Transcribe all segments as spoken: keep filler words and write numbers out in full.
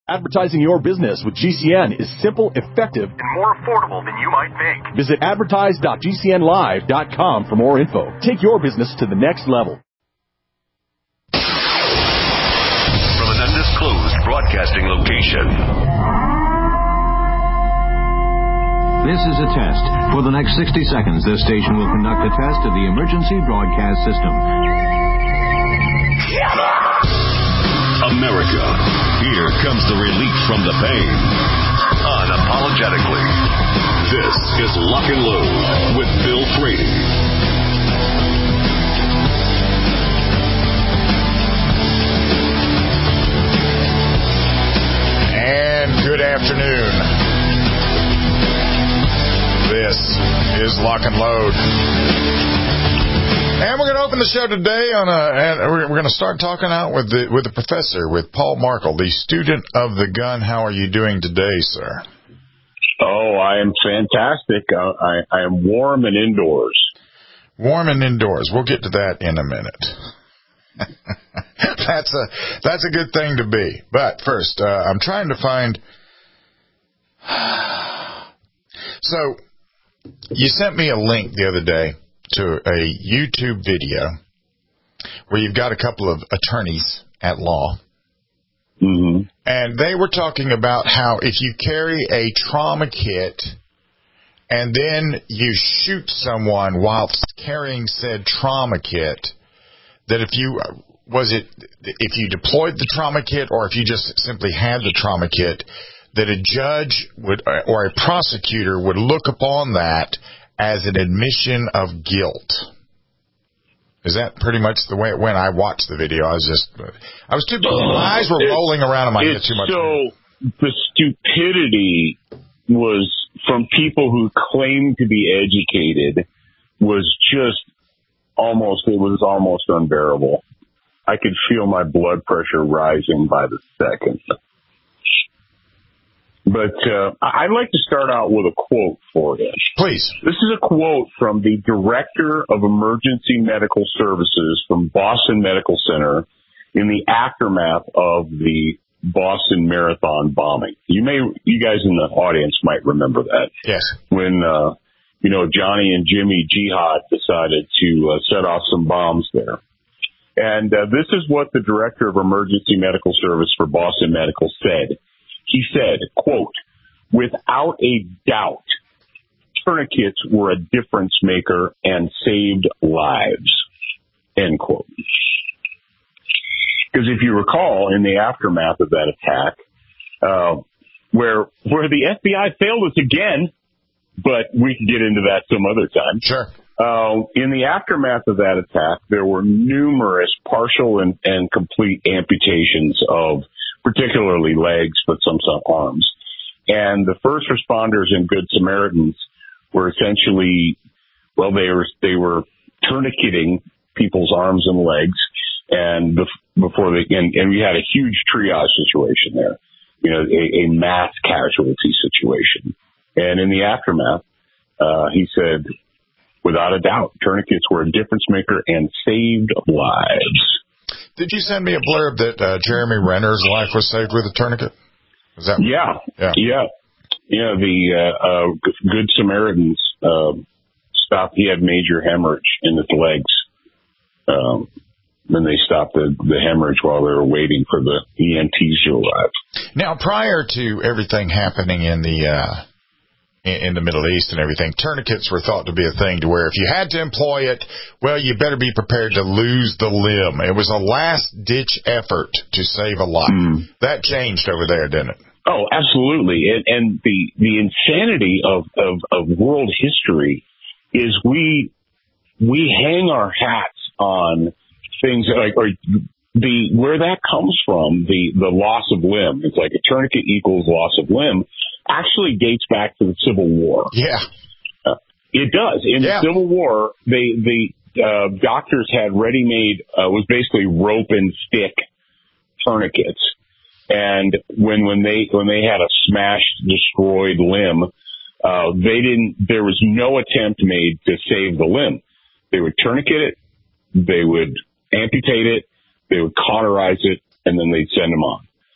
Advertising your business with G C N is simple, effective, and more affordable than you might think. Visit advertise dot g c n live dot com for more info. Take your business to the next level. From an undisclosed broadcasting location. This is a test. For the next sixty seconds, this station will conduct a test of the emergency broadcast system. America, here comes the relief from the pain. Unapologetically. This is Lock and Load with Bill Frady. And good afternoon. This is Lock and Load. And we're going to open the show today on a, and we're, we're going to start talking out with the with the professor, with Paul Markel, the student of the gun. How are you doing today, sir? Oh, I am fantastic. I, I, I am warm and indoors. Warm and indoors. We'll get to that in a minute. that's a that's a good thing to be. But first, uh, I'm trying to find. So, you sent me a link the other day to a YouTube video where you've got a couple of attorneys at law. Mm-hmm. And they were talking about how if you carry a trauma kit and then you shoot someone whilst carrying said trauma kit, that if you, was it, if you deployed the trauma kit or if you just simply had the trauma kit, that a judge would, or a prosecutor would look upon that as an admission of guilt. Is that pretty much the way it went? I watched the video. I was just, I was too busy. My eyes were it, rolling around in my head too much. So the stupidity was from people who claimed to be educated was just almost, it was almost unbearable. I could feel my blood pressure rising by the second. But uh, I'd like to start out with a quote for you. Please. This is a quote from the Director of Emergency Medical Services from Boston Medical Center in the aftermath of the Boston Marathon bombing. You may, you guys in the audience might remember that. Yes. When, uh, you know, Johnny and Jimmy Jihad decided to uh, set off some bombs there. And uh, this is what the Director of Emergency Medical Service for Boston Medical said. He said, quote, "Without a doubt, tourniquets were a difference maker and saved lives," end quote. Because if you recall, in the aftermath of that attack, uh, where where the F B I failed us again, but we can get into that some other time. Sure. Uh, in the aftermath of that attack, there were numerous partial and, and complete amputations of particularly legs, but some, some arms. And the first responders and Good Samaritans were essentially, well, they were, they were tourniqueting people's arms and legs. And before they, and, and we had a huge triage situation there, you know, a, a mass casualty situation. And in the aftermath, uh, he said, without a doubt, tourniquets were a difference maker and saved lives. Did you send me a blurb that uh, Jeremy Renner's life was saved with a tourniquet? Was that? Yeah, yeah, yeah, yeah. The uh, uh, Good Samaritans uh, stopped. He had major hemorrhage in his legs. Um, then they stopped the, the hemorrhage while they were waiting for the E M Ts to arrive. Now, prior to everything happening in the uh, in the Middle East and everything, tourniquets were thought to be a thing to where if you had to employ it, well, you better be prepared to lose the limb. It was a last-ditch effort to save a life. Mm. That changed over there, didn't it? Oh, absolutely. And, and the, the insanity of, of, of world history is we we hang our hats on things like, or the where that comes from, the, the loss of limb. It's like a tourniquet equals loss of limb. Actually dates back to the Civil War. Yeah. Uh, it does. In yeah. the Civil War, they, the uh, doctors had ready-made, uh, was basically rope and stick tourniquets. And when, when they, when they had a smashed, destroyed limb, uh, they didn't, there was no attempt made to save the limb. They would tourniquet it, they would amputate it, they would cauterize it, and then they'd send them on.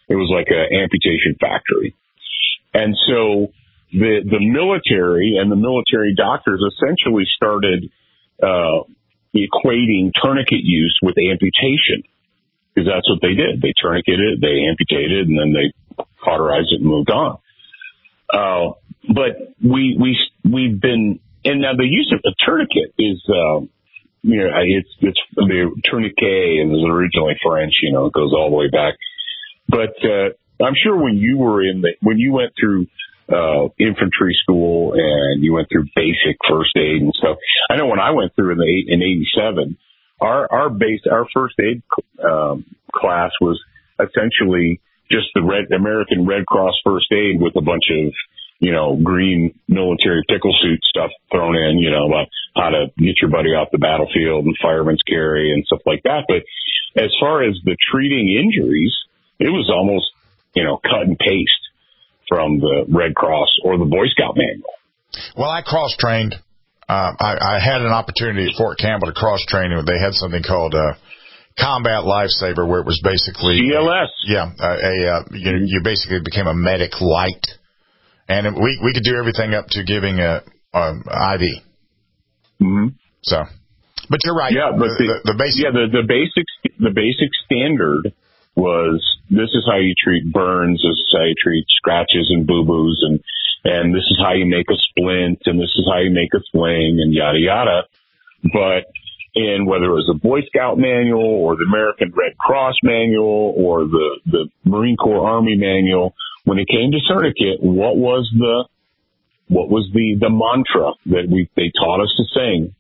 It was like an amputation factory. And so the the military and the military doctors essentially started uh, equating tourniquet use with amputation, because that's what they did. They tourniqueted, they amputated, and then they cauterized it and moved on. Uh, but we we we've been, and now the use of a tourniquet is, uh, you know, it's it's the tourniquet, and it was originally French. You know, it goes all the way back. But uh, I'm sure when you were in the when you went through uh, infantry school and you went through basic first aid and stuff. I know when I went through in the in eighty-seven, our our base our first aid um, class was essentially just the Red American Red Cross first aid with a bunch of, you know, green military pickle suit stuff thrown in, you know, about how to get your buddy off the battlefield and fireman's carry and stuff like that. But as far as the treating injuries, it was almost, you know, cut and paste from the Red Cross or the Boy Scout manual. Well, I cross-trained. Uh, I, I had an opportunity at Fort Campbell to cross-train. They had something called uh, Combat Lifesaver, where it was basically C L S. Yeah, a, a uh, you, you basically became a medic light, and we we could do everything up to giving a, a I V. Mm-hmm. So, but you're right. Yeah, but the, the, the basic yeah the the basic the basic standard was, this is how you treat burns, this is how you treat scratches and boo-boos, and and this is how you make a splint, and this is how you make a sling, and yada yada. But in whether it was a Boy Scout manual or the American Red Cross manual or the, the Marine Corps Army manual, when it came to tourniquet, what was the what was the, the mantra that we they taught us to sing?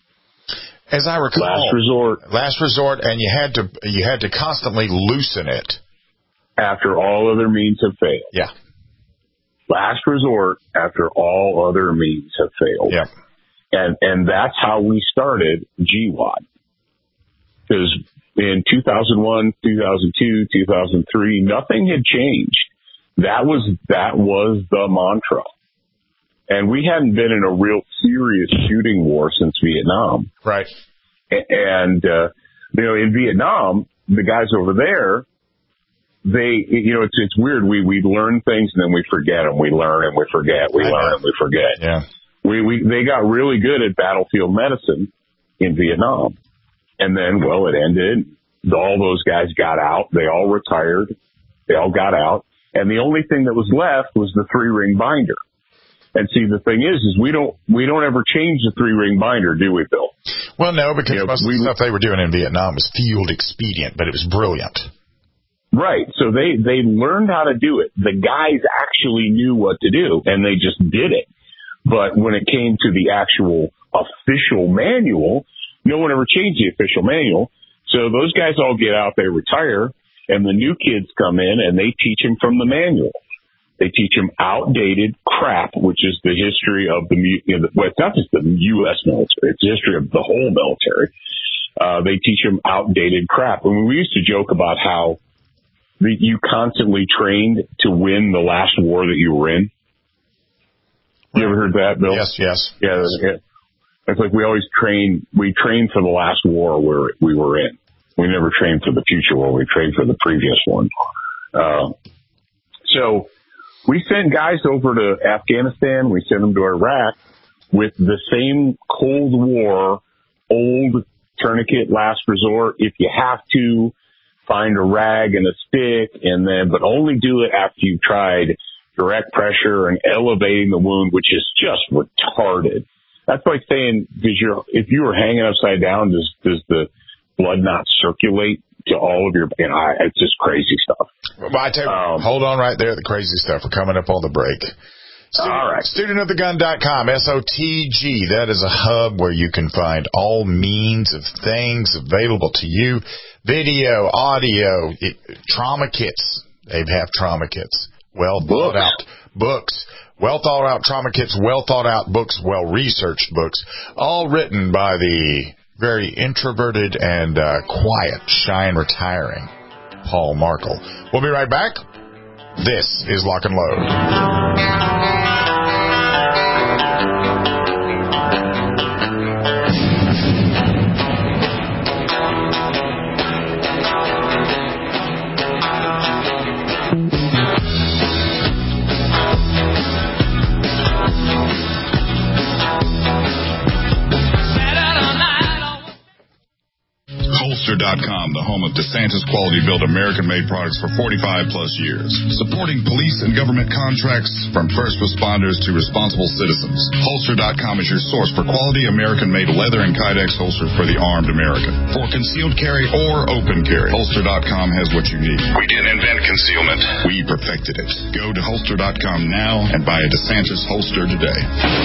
As I recall, last resort. Last resort, and you had to you had to constantly loosen it after all other means have failed. Yeah. Last resort after all other means have failed. Yeah. And and that's how we started G W A D. Because in two thousand one, two thousand two, two thousand three, nothing had changed. That was that was the mantra. And we hadn't been in a real serious shooting war since Vietnam. Right. And, uh, you know, in Vietnam, the guys over there, they, you know, it's, it's weird. We, we learn things and then we forget them. We learn and we forget. We I learn know. and we forget. Yeah. We, we, they got really good at battlefield medicine in Vietnam. And then, well, it ended. All those guys got out. They all retired. They all got out. And the only thing that was left was the three ring binder. And see, the thing is, is we don't we don't ever change the three ring binder, do we, Bill? Well, no, because you know, most of we, the stuff they were doing in Vietnam was field expedient, but it was brilliant. Right. So they they learned how to do it. The guys actually knew what to do, and they just did it. But when it came to the actual official manual, no one ever changed the official manual. So those guys all get out, they retire, and the new kids come in and they teach them from the manual. They teach them outdated crap, which is the history of the, you know, well, it's not just the U S military, it's the history of the whole military. Uh, they teach them outdated crap. I mean, we used to joke about how the, you constantly trained to win the last war that you were in. You ever heard that, Bill? Yes, yes. Yeah, yeah. It's like we always train, we trained for the last war where we were in. We never trained for the future war, we trained for the previous one. Uh, so, we sent guys over to Afghanistan. We sent them to Iraq with the same Cold War, old tourniquet last resort. If you have to, find a rag and a stick, and then, but only do it after you've tried direct pressure and elevating the wound, which is just retarded. That's like saying, because you're, if you were hanging upside down, does does the blood not circulate to all of your, you know, it's just crazy stuff. Well, I tell you, um, hold on right there, the crazy stuff. We're coming up on the break. Student, all right. student of the gun dot com, S O T G. That is a hub where you can find all means of things available to you. Video, audio, it, trauma kits. They have trauma kits. Well thought out books. Well thought out trauma kits, well thought out books, well researched books, all written by the very introverted and uh, quiet, shy and retiring Paul Markel. We'll be right back. This is Lock and Load. Holster dot com, the home of DeSantis quality-built American-made products for forty-five plus years. Supporting police and government contracts from first responders to responsible citizens. Holster dot com is your source for quality American-made leather and Kydex holsters for the armed American. For concealed carry or open carry, Holster dot com has what you need. We didn't invent concealment. We perfected it. Go to Holster dot com now and buy a DeSantis holster today.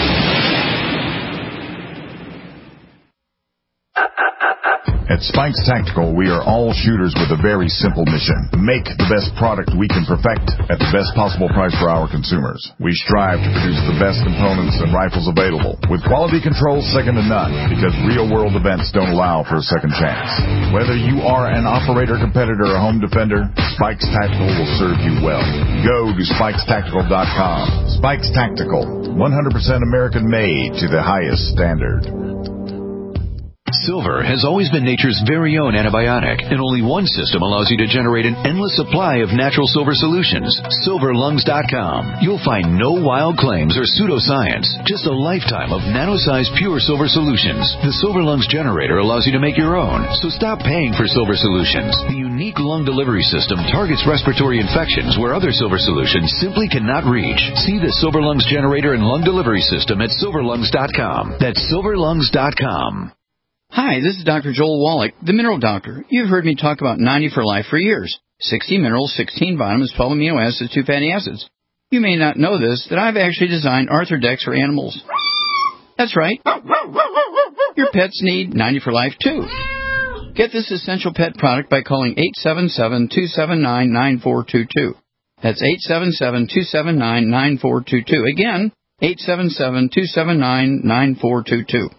At Spikes Tactical, we are all shooters with a very simple mission. Make the best product we can perfect at the best possible price for our consumers. We strive to produce the best components and rifles available, with quality control second to none, because real-world events don't allow for a second chance. Whether you are an operator, competitor, or home defender, Spikes Tactical will serve you well. Go to Spikes Tactical dot com. Spikes Tactical, one hundred percent American-made to the highest standard. Silver has always been nature's very own antibiotic, and only one system allows you to generate an endless supply of natural silver solutions. Silver Lungs dot com. You'll find no wild claims or pseudoscience, just a lifetime of nano-sized pure silver solutions. The Silver Lungs generator allows you to make your own, so stop paying for silver solutions. The unique lung delivery system targets respiratory infections where other silver solutions simply cannot reach. See the Silver Lungs generator and lung delivery system at Silver Lungs dot com. That's Silver Lungs dot com. Hi, this is Doctor Joel Wallach, the Mineral Doctor. You've heard me talk about ninety for Life for years. sixty minerals, sixteen vitamins, twelve amino acids, two fatty acids. You may not know this, that I've actually designed Arthrodex for animals. That's right. Your pets need ninety for Life, too. Get this essential pet product by calling eight seven seven, two seven nine, nine four two two. That's eight seven seven, two seven nine, nine four two two. Again, eight seven seven, two seven nine, nine four two two.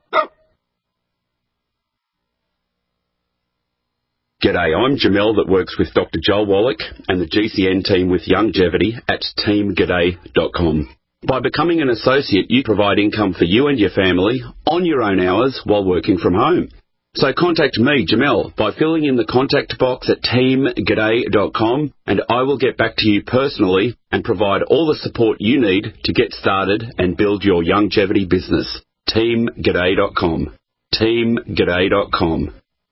G'day, I'm Jamel that works with Doctor Joel Wallach and the G C N team with Longevity at team g'day dot com. By becoming an associate, you provide income for you and your family on your own hours while working from home. So contact me, Jamel, by filling in the contact box at team g'day dot com, and I will get back to you personally and provide all the support you need to get started and build your longevity business. team g'day dot com. team g'day dot com.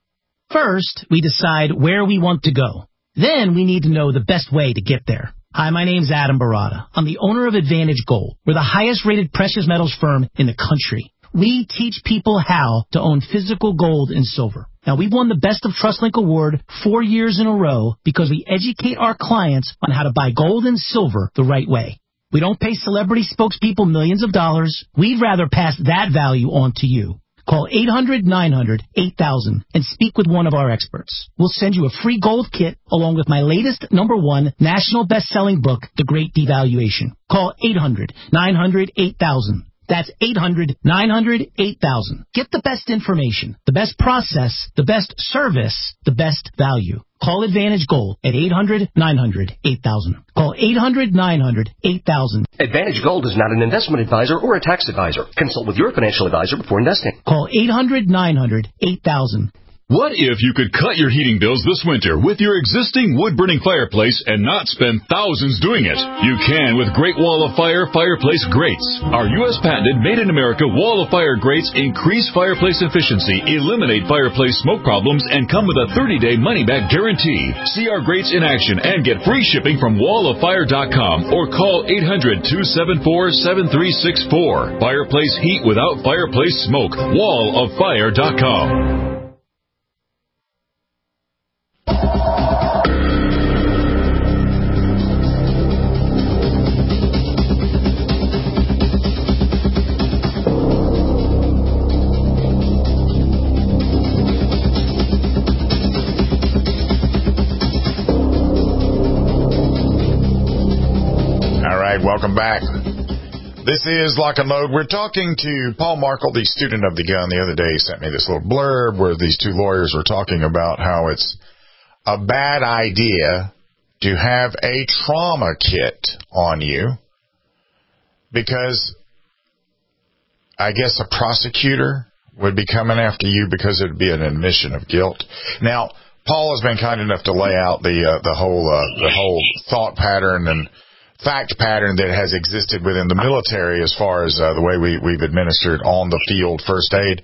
First, we decide where we want to go. Then we need to know the best way to get there. Hi, my name's Adam Barada. I'm the owner of Advantage Gold. We're the highest-rated precious metals firm in the country. We teach people how to own physical gold and silver. Now, we've won the Best of TrustLink Award four years in a row because we educate our clients on how to buy gold and silver the right way. We don't pay celebrity spokespeople millions of dollars. We'd rather pass that value on to you. Call eight hundred, nine hundred, eight thousand and speak with one of our experts. We'll send you a free gold kit along with my latest number one national best-selling book, The Great Devaluation. Call eight hundred, nine hundred, eight thousand. That's eight hundred, nine hundred, eight thousand. Get the best information, the best process, the best service, the best value. Call Advantage Gold at eight hundred, nine hundred, eight thousand. Call eight hundred, nine hundred, eight thousand. Advantage Gold is not an investment advisor or a tax advisor. Consult with your financial advisor before investing. Call eight hundred, nine hundred, eight thousand. What if you could cut your heating bills this winter with your existing wood-burning fireplace and not spend thousands doing it? You can with Great Wall of Fire fireplace grates. Our U S patented made-in-America Wall of Fire grates increase fireplace efficiency, eliminate fireplace smoke problems, and come with a thirty-day money-back guarantee. See our grates in action and get free shipping from wall of fire dot com or call eight hundred, two seven four, seven three six four. Fireplace heat without fireplace smoke. wall of fire dot com. Welcome back. This is Lock and Load. We're talking to Paul Markle, the student of the gun. The other day he sent me this little blurb where these two lawyers were talking about how it's a bad idea to have a trauma kit on you because I guess a prosecutor would be coming after you because it would be an admission of guilt. Now, Paul has been kind enough to lay out the uh, the whole uh, the whole thought pattern and fact pattern that has existed within the military as far as uh, the way we, we've administered on the field first aid.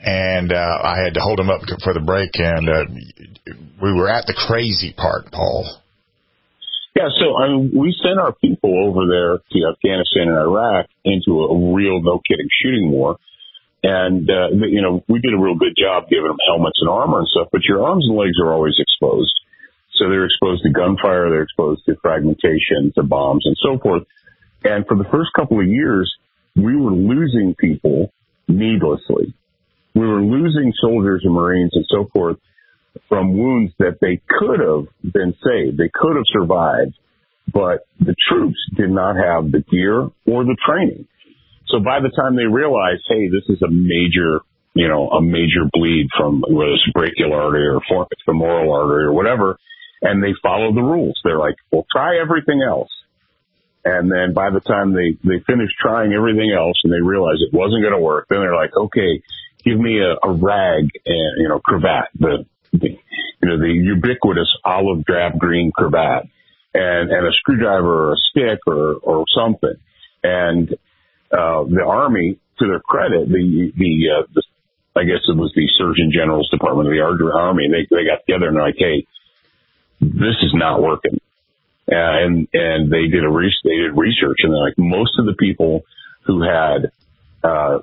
and uh, I had to hold him up for the break, and uh, we were at the crazy part, Paul. Yeah, so I mean, we sent our people over there to Afghanistan and Iraq into a real, no-kidding shooting war. And, uh, you know, we did a real good job giving them helmets and armor and stuff, but your arms and legs are always exposed. So they're exposed to gunfire, they're exposed to fragmentation, to bombs, and so forth. And for the first couple of years, we were losing people needlessly. We were losing soldiers and Marines and so forth from wounds that they could have been saved. They could have survived, but the troops did not have the gear or the training. So by the time they realized, hey, this is a major, you know, a major bleed from whether it's brachial artery or femoral artery or whatever, and they follow the rules. They're like, well, try everything else. And then by the time they, they finished trying everything else and they realized it wasn't going to work, then they're like, okay, give me a, a rag and, you know, cravat, the, the, you know, the ubiquitous olive drab green cravat and, and a screwdriver or a stick or, or something. And, uh, the Army, to their credit, the, the, uh, the, I guess it was the Surgeon General's Department of the Army, they, they got together and they're like, hey, this is not working. Uh, and, and they did a re- they did research and they're like, most of the people who had, uh,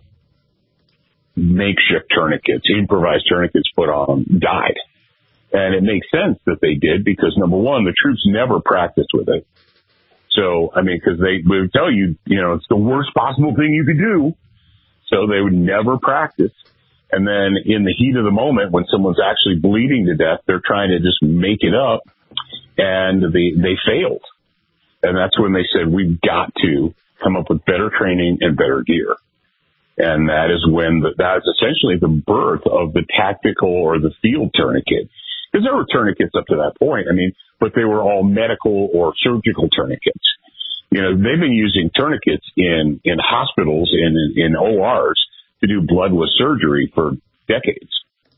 makeshift tourniquets, improvised tourniquets put on them, died. And it makes sense that they did because, number one, the troops never practiced with it. So, I mean, because they would tell you, you know, it's the worst possible thing you could do. So they would never practice. And then in the heat of the moment, when someone's actually bleeding to death, they're trying to just make it up, and they, they failed. And that's when they said, we've got to come up with better training and better gear. And that is when the, that is essentially the birth of the tactical or the field tourniquet. Because there were tourniquets up to that point, I mean, but they were all medical or surgical tourniquets. You know, they've been using tourniquets in, in hospitals and in, in O Rs to do bloodless surgery for decades.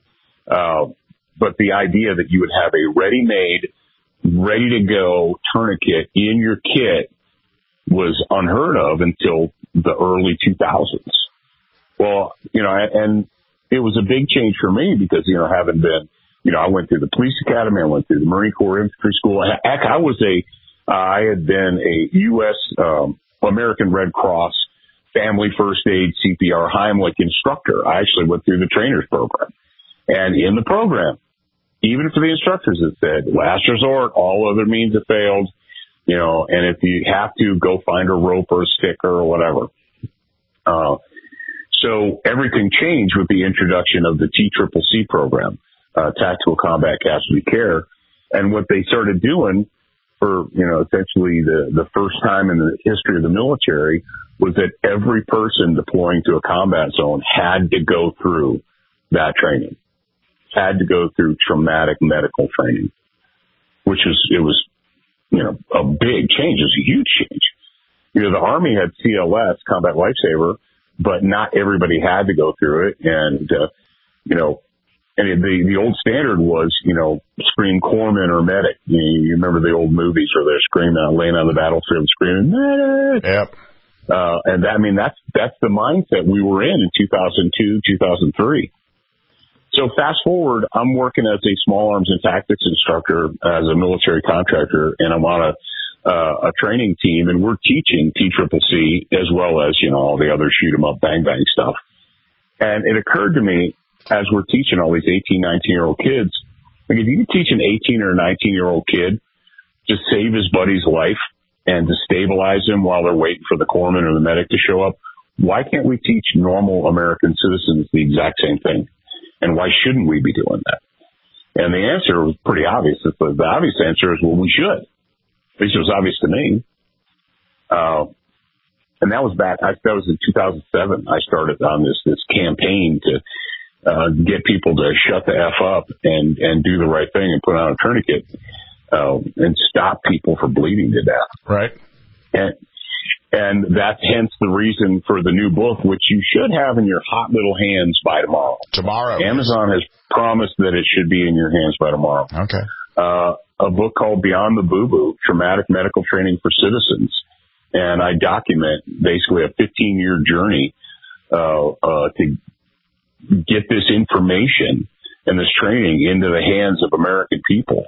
Uh, but the idea that you would have a ready-made, ready-to-go tourniquet in your kit was unheard of until the early two thousands. Well, you know, and it was a big change for me because, you know, having been, you know, I went through the police academy, I went through the Marine Corps Infantry School. Heck, I was a, uh, I had been a U S um, American Red Cross Family First Aid C P R Heimlich instructor. I actually went through the trainers program. And in the program, even for the instructors, it said, last resort, all other means have failed, you know, and if you have to, go find a rope or a stick or whatever. Uh, so everything changed with the introduction of the T C C C program, uh, Tactical Combat Casualty Care. And what they started doing for, you know, essentially the, the first time in the history of the military was that every person deploying to a combat zone had to go through that training, had to go through traumatic medical training, which was, it was, you know, a big change. It was a huge change. You know, the Army had C L S, Combat Lifesaver, but not everybody had to go through it. And, uh, you know, and the, the old standard was, you know, scream corpsman or medic. You know, you remember the old movies where they're screaming out, laying on the battlefield, screaming, medic. Yep. Uh, and that, I mean, that's, that's the mindset we were in in two thousand two, two thousand three. So fast forward, I'm working as a small arms and tactics instructor as a military contractor, and I'm on a, uh, a training team, and we're teaching T C C C as well as, you know, all the other shoot 'em up, bang bang stuff. And it occurred to me as we're teaching all these eighteen, nineteen year old kids, like if you can teach an eighteen or nineteen year old kid to save his buddy's life and to stabilize him while they're waiting for the corpsman or the medic to show up, why can't we teach normal American citizens the exact same thing? And why shouldn't we be doing that? And the answer was pretty obvious. The obvious answer is, well, we should. At least it was obvious to me. Uh, and that was back, I, that was in two thousand seven. I started on this, this campaign to, uh, get people to shut the F up and, and do the right thing and put on a tourniquet, uh, and stop people from bleeding to death. Right. And, and that's hence the reason for the new book, which you should have in your hot little hands by tomorrow. Tomorrow. Amazon has promised that it should be in your hands by tomorrow. Okay. Uh, a book called Beyond the Boo Boo, Traumatic Medical Training for Citizens. And I document basically a fifteen year journey, uh, uh, to get this information and this training into the hands of American people.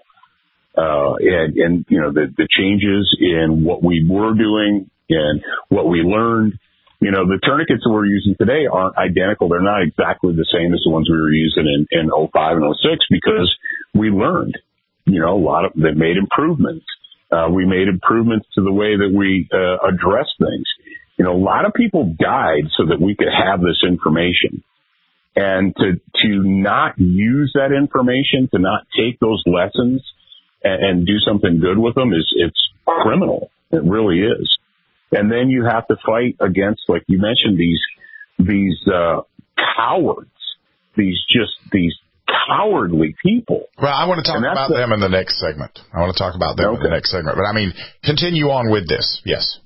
Uh, and, and, you know, the, the changes in what we were doing and what we learned, you know, the tourniquets that we're using today aren't identical. They're not exactly the same as the ones we were using in, in oh five and oh six because we learned, you know, a lot of, they made improvements. Uh, we made improvements to the way that we, uh, address things. You know, a lot of people died so that we could have this information. And to, to not use that information, to not take those lessons and, and do something good with them is, it's criminal. It really is. And then you have to fight against, like you mentioned, these, these, uh, cowards, these just, these cowardly people. Well, I want to talk about the, them in the next segment. I want to talk about them okay. in the next segment. But I mean, continue on with this. Yes.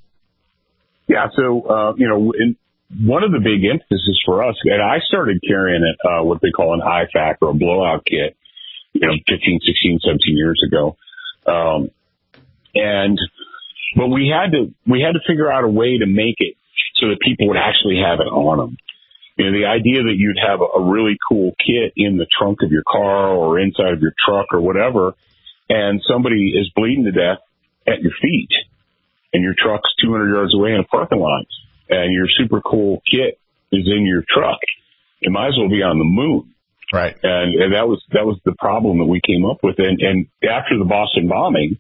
Yeah. So, uh, you know, in, one of the big emphases for us, and I started carrying it, uh, what they call an I FAC or a blowout kit, you know, fifteen, sixteen, seventeen years ago. Um, and, but we had to, we had to figure out a way to make it so that people would actually have it on them. You know, the idea that you'd have a, a really cool kit in the trunk of your car or inside of your truck or whatever, and somebody is bleeding to death at your feet and your truck's two hundred yards away in a parking lot. And your super cool kit is in your truck. It might as well be on the moon. Right. And, and that was, that was the problem that we came up with. And, and after the Boston bombing,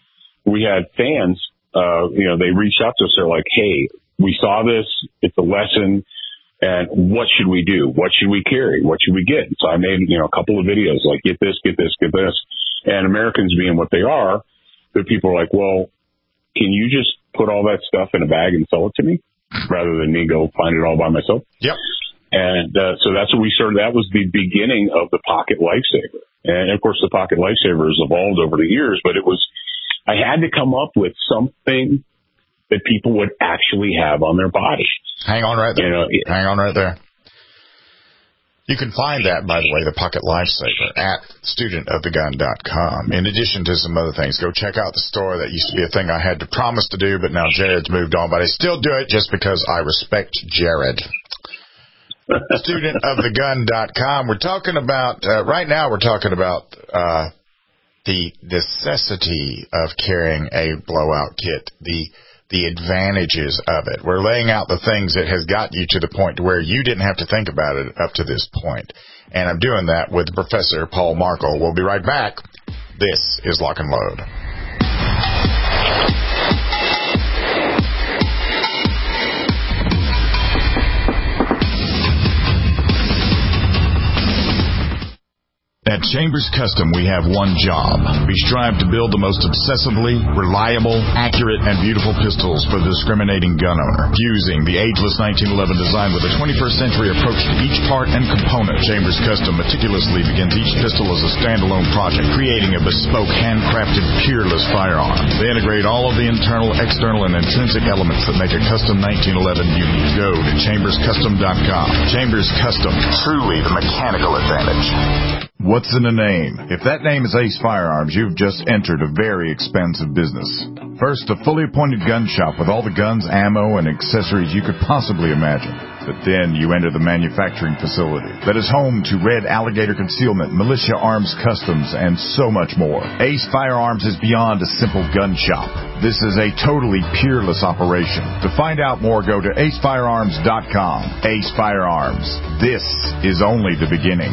we had fans, uh, you know, they reached out to us. They're like, hey, we saw this. It's a lesson. And what should we do? What should we carry? What should we get? So I made, you know, a couple of videos like, get this, get this, get this. And Americans being what they are, the people are like, well, can you just put all that stuff in a bag and sell it to me? Rather than me go find it all by myself. Yep. And uh, so that's what we started. That was the beginning of the Pocket Lifesaver. And, of course, the Pocket Lifesaver has evolved over the years, but it was, I had to come up with something that people would actually have on their body. Hang on right there. You know, Hang on right there. You can find that, by the way, the Pocket Lifesaver at student of the gun dot com. In addition to some other things, go check out the store. That used to be a thing I had to promise to do, but now Jared's moved on. But I still do it just because I respect Jared. student of the gun dot com. We're talking about, uh, right now we're talking about uh, the necessity of carrying a blowout kit, the the advantages of it. We're laying out the things that has got you to the point to where you didn't have to think about it up to this point. And I'm doing that with Professor Paul Markel. We'll be right back. This is Lock and Load. At Chambers Custom, we have one job. We strive to build the most obsessively, reliable, accurate, and beautiful pistols for the discriminating gun owner. Fusing the ageless nineteen eleven design with a twenty-first century approach to each part and component, Chambers Custom meticulously begins each pistol as a standalone project, creating a bespoke, handcrafted, peerless firearm. They integrate all of the internal, external, and intrinsic elements that make a custom nineteen eleven unique. Go to chambers custom dot com. Chambers Custom, truly the mechanical advantage. What's in a name? If that name is Ace Firearms, you've just entered a very expensive business. First, a fully appointed gun shop with all the guns, ammo, and accessories you could possibly imagine. But then you enter the manufacturing facility that is home to Red Alligator Concealment, Militia Arms Customs, and so much more. Ace Firearms is beyond a simple gun shop. This is a totally peerless operation. To find out more, go to ace firearms dot com. Ace Firearms. This is only the beginning.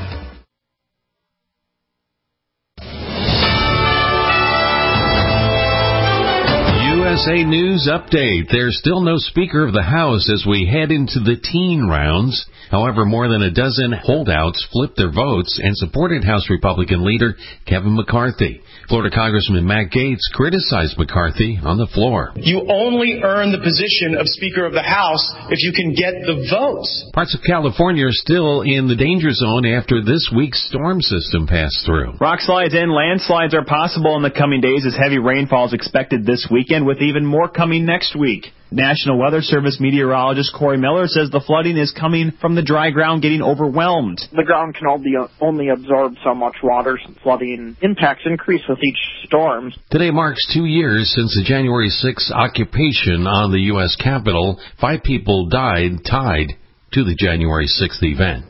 U S A News Update. There's still no Speaker of the House as we head into the teen rounds. However, more than a dozen holdouts flipped their votes and supported House Republican leader Kevin McCarthy. Florida Congressman Matt Gaetz criticized McCarthy on the floor. You only earn the position of Speaker of the House if you can get the votes. Parts of California are still in the danger zone after this week's storm system passed through. Rock slides and landslides are possible in the coming days as heavy rainfall is expected this weekend, with even more coming next week. National Weather Service meteorologist Corey Miller says the flooding is coming from the dry ground getting overwhelmed. The ground can only, only absorb so much water. Flooding impacts increase with each storm. Today marks two years since the January sixth occupation on the U S Capitol. Five people died tied to the January sixth event.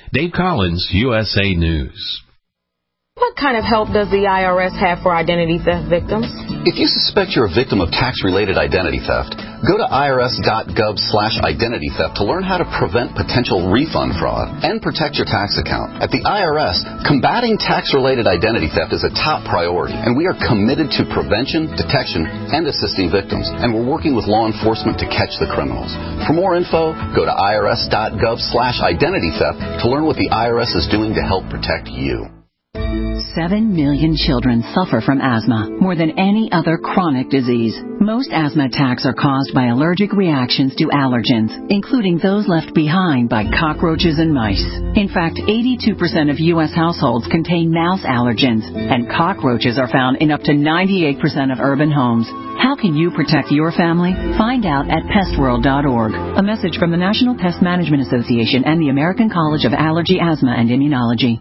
Dave Collins, U S A News. What kind of help does the I R S have for identity theft victims? If you suspect you're a victim of tax-related identity theft, go to irs.gov slash identity theft to learn how to prevent potential refund fraud and protect your tax account. At the I R S, combating tax-related identity theft is a top priority, and we are committed to prevention, detection, and assisting victims, and we're working with law enforcement to catch the criminals. For more info, go to irs.gov slash identity theft to learn what the I R S is doing to help protect you. Seven million children suffer from asthma, more than any other chronic disease. Most asthma attacks are caused by allergic reactions to allergens, including those left behind by cockroaches and mice. In fact, eighty-two percent of U S households contain mouse allergens, and cockroaches are found in up to ninety-eight percent of urban homes. How can you protect your family? Find out at pest world dot org. A message from the National Pest Management Association and the American College of Allergy, Asthma, and Immunology.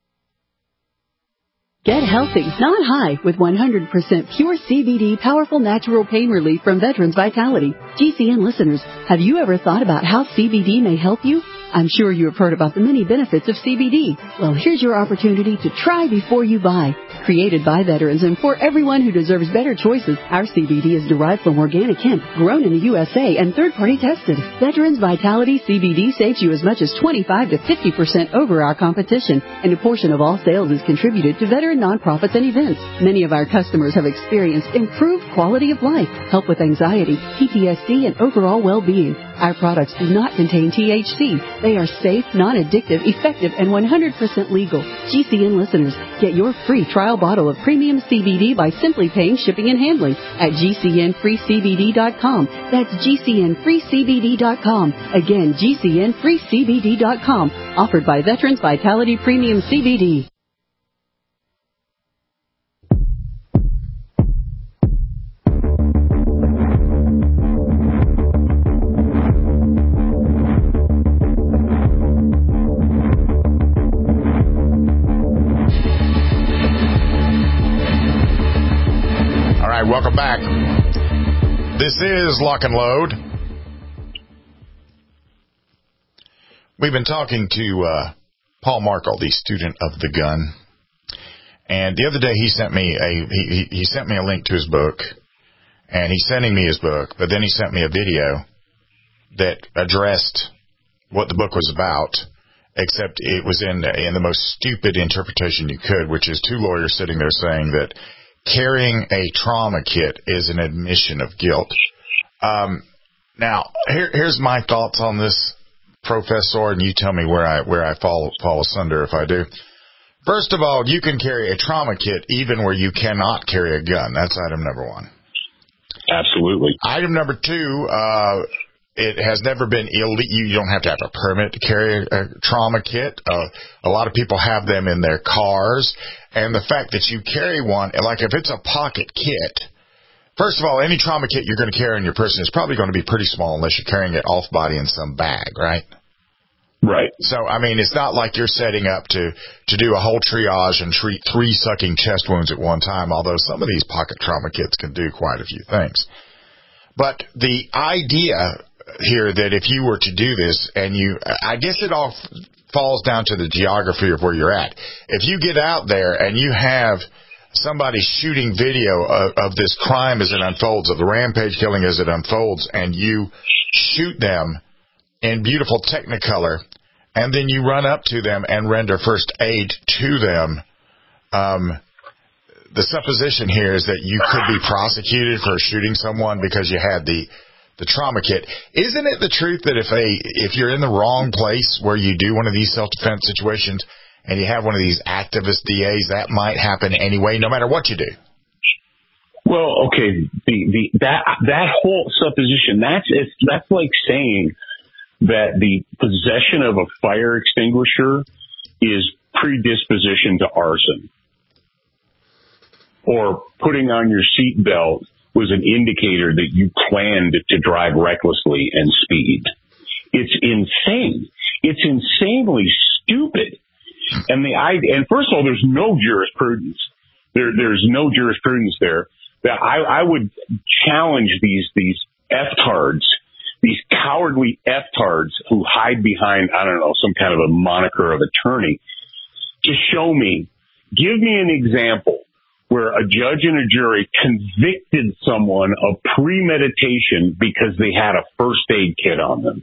Get healthy, not high, with one hundred percent pure C B D powerful natural pain relief from Veterans Vitality. G C N listeners, have you ever thought about how C B D may help you? I'm sure you have heard about the many benefits of C B D. Well, here's your opportunity to try before you buy. Created by veterans and for everyone who deserves better choices, our C B D is derived from organic hemp, grown in the U S A and third-party tested. Veterans Vitality C B D saves you as much as twenty-five to fifty percent over our competition, and a portion of all sales is contributed to veteran nonprofits and events. Many of our customers have experienced improved quality of life, help with anxiety, P T S D, and overall well-being. Our products do not contain T H C. They are safe, non-addictive, effective, and one hundred percent legal. G C N listeners, get your free trial bottle of premium C B D by simply paying shipping and handling at G C N free C B D dot com. That's G C N free C B D dot com. Again, G C N free C B D dot com. Offered by Veterans Vitality Premium C B D. Welcome back. This is Lock and Load. We've been talking to uh, Paul Markle, the student of the gun, and the other day he sent me a he, he sent me a link to his book, and he's sending me his book, but then he sent me a video that addressed what the book was about, except it was in in the most stupid interpretation you could, which is two lawyers sitting there saying that carrying a trauma kit is an admission of guilt. Um, now, here, here's my thoughts on this, Professor, and you tell me where I where I fall fall asunder if I do. First of all, you can carry a trauma kit even where you cannot carry a gun. That's item number one. Absolutely. Item number two, uh, it has never been illegal. You don't have to have a permit to carry a, a trauma kit. Uh, a lot of people have them in their cars. And the fact that you carry one, like if it's a pocket kit, first of all, any trauma kit you're going to carry in your person is probably going to be pretty small unless you're carrying it off body in some bag, right? Right. So, I mean, it's not like you're setting up to, to do a whole triage and treat three sucking chest wounds at one time, although some of these pocket trauma kits can do quite a few things. But the idea here that if you were to do this, and you, I guess it all falls down to the geography of where you're at. If you get out there and you have somebody shooting video of, of this crime as it unfolds, of the rampage killing as it unfolds, and you shoot them in beautiful Technicolor, and then you run up to them and render first aid to them, um, the supposition here is that you could be prosecuted for shooting someone because you had the the trauma kit. Isn't it the truth that if a if you're in the wrong place where you do one of these self-defense situations and you have one of these activist D As, that might happen anyway, no matter what you do? Well, okay, the, the that that whole supposition, that's it's, that's like saying that the possession of a fire extinguisher is predisposition to arson, or putting on your seatbelt was an indicator that you planned to drive recklessly and speed. It's insane. It's insanely stupid. And the idea, and first of all, there's no jurisprudence. There, there's no jurisprudence there. That I, I would challenge these these F-tards, these cowardly F leftards who hide behind, I don't know, some kind of a moniker of attorney. Just show me, give me an example where a judge and a jury convicted someone of premeditation because they had a first aid kit on them.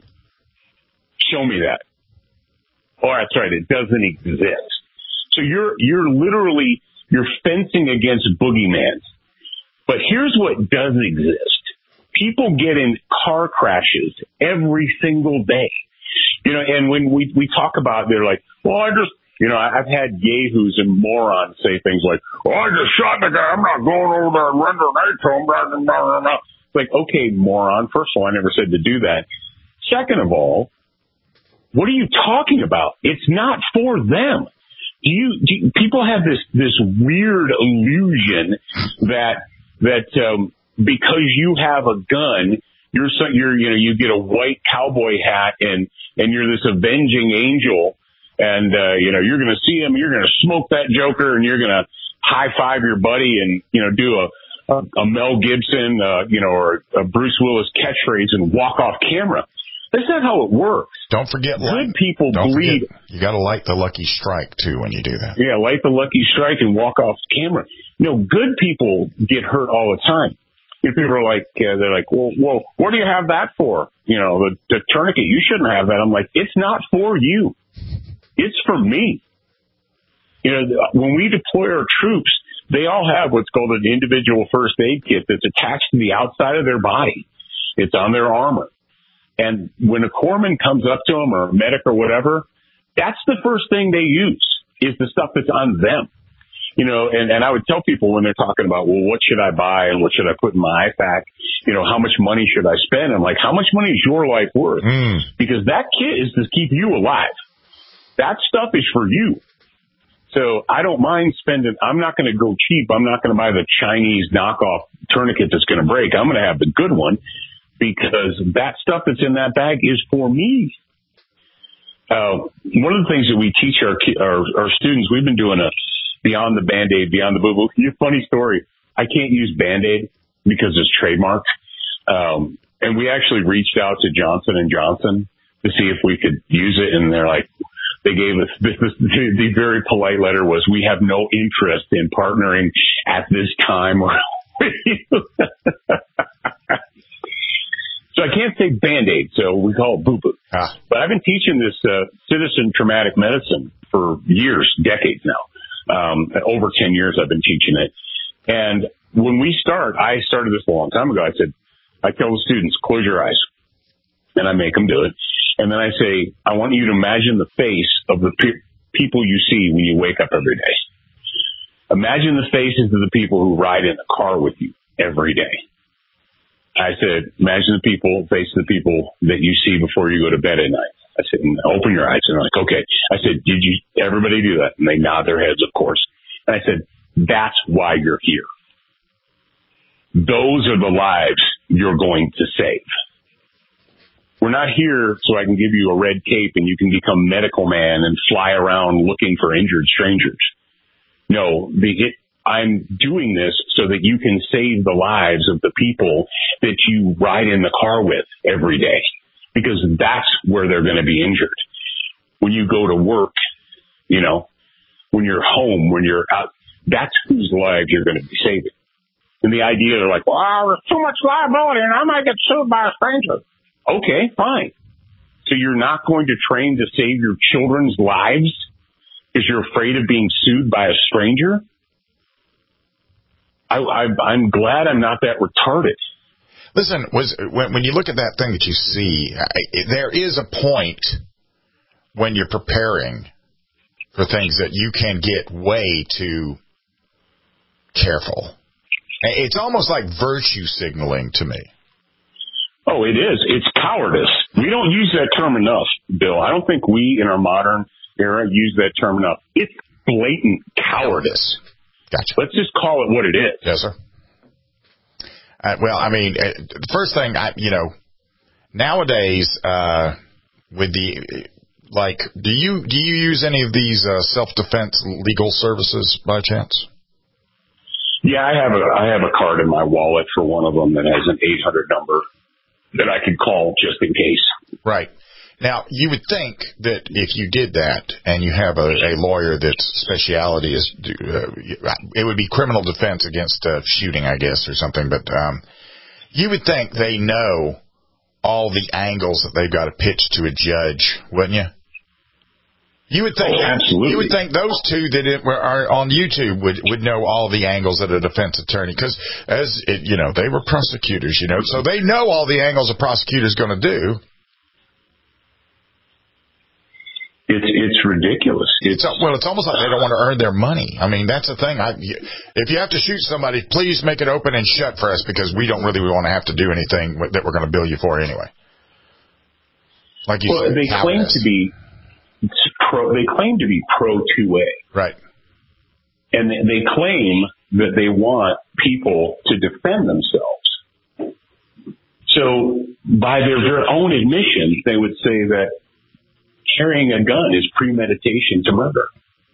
Show me that. Oh, that's right. It doesn't exist. So you're, you're literally, you're fencing against boogeyman. But here's what does exist. People get in car crashes every single day. You know, and when we, we talk about, they're like, well, I just, you know, I've had yahoos and morons say things like, oh, I just shot the guy. I'm not going over there and rendering aid to him. Blah, blah, blah, blah. Like, okay, moron. First of all, I never said to do that. Second of all, what are you talking about? It's not for them. Do you, do you people have this, this weird illusion that, that, um, because you have a gun, you're, so, you're, you know, you get a white cowboy hat and, and you're this avenging angel and, uh, you know, you're going to see him, you're going to smoke that joker and you're going to high five your buddy and, you know, do a, a, a Mel Gibson, uh, you know, or a Bruce Willis catchphrase and walk off camera. That's not how it works. Don't forget, good light. people Don't bleed. Forget, you got to light the lucky strike too when you do that. Yeah, light the lucky strike and walk off camera. You know, good people get hurt all the time. If people are like, uh, they're like, well, well, what do you have that for? You know, the, the tourniquet. You shouldn't have that. I'm like, it's not for you. It's for me. You know, when we deploy our troops, they all have what's called an individual first aid kit that's attached to the outside of their body. It's on their armor. And when a corpsman comes up to them or a medic or whatever, that's the first thing they use is the stuff that's on them. You know, and, and I would tell people when they're talking about, well, what should I buy and what should I put in my I FAC? You know, how much money should I spend? I'm like, how much money is your life worth? Mm. Because that kit is to keep you alive. That stuff is for you. So I don't mind spending. I'm not going to go cheap. I'm not going to buy the Chinese knockoff tourniquet that's going to break. I'm going to have the good one because that stuff that's in that bag is for me. Uh, one of the things that we teach our, our, our students, we've been doing a Beyond the Band-Aid, Beyond the Boo-Boo. Funny story. I can't use Band-Aid because it's trademarked. Um, and we actually reached out to Johnson and Johnson to see if we could use it. And they're like, they gave us this, this, the very polite letter was, we have no interest in partnering at this time. So I can't say Band-Aid, so we call it Boo-Boo. Ah. But I've been teaching this uh, citizen traumatic medicine for years, decades now. Um, over ten years I've been teaching it. And when we start, I started this a long time ago. I said, I tell the students, close your eyes. And I make them do it. And then I say, I want you to imagine the face of the pe- people you see when you wake up every day. Imagine the faces of the people who ride in the car with you every day. I said, imagine the people, face of the people that you see before you go to bed at night. I said, open your eyes. And they're like, okay. I said, did you, everybody do that? And they nod their heads, of course. And I said, that's why you're here. Those are the lives you're going to save. We're not here so I can give you a red cape and you can become medical man and fly around looking for injured strangers. No, the, it, I'm doing this so that you can save the lives of the people that you ride in the car with every day. Because that's where they're going to be injured. When you go to work, you know, when you're home, when you're out, that's whose lives you're going to be saving. And the idea, they're like, well, there's too much liability and I might get sued by a stranger. Okay, fine. So you're not going to train to save your children's lives because you're afraid of being sued by a stranger? I, I, I'm glad I'm not that retarded. Listen, was when, when you look at that thing that you see, I, there is a point when you're preparing for things that you can get way too careful. It's almost like virtue signaling to me. Oh, it is. It's cowardice. We don't use that term enough, Bill. I don't think we in our modern era use that term enough. It's blatant cowardice. Gotcha. Let's just call it what it is. Yes, sir. Uh, well, I mean, uh, the first thing, I, you know, nowadays, uh, with the, like, do you do you use any of these uh, self-defense legal services by chance? Yeah, I have a I have a card in my wallet for one of them that has an eight hundred number that I could call just in case. Right. Now, you would think that if you did that and you have a, a lawyer that's speciality is, uh, it would be criminal defense against uh, shooting, I guess, or something. But um, you would think they know all the angles that they've got to pitch to a judge, wouldn't you? You would think, oh, absolutely. You would think those two that it were, are on YouTube would, would know all the angles of a defense attorney because, as it, you know, they were prosecutors, you know, so they know all the angles a prosecutor's going to do. It's it's ridiculous. It's well, it's almost like they don't want to earn their money. I mean, that's the thing. I, if you have to shoot somebody, please make it open and shut for us because we don't really want to have to do anything that we're going to bill you for anyway. Like you well, said, they claim to be pro. They claim to be pro two A, right? And they claim that they want people to defend themselves. So, by their very own admission, they would say that carrying a gun is premeditation to murder.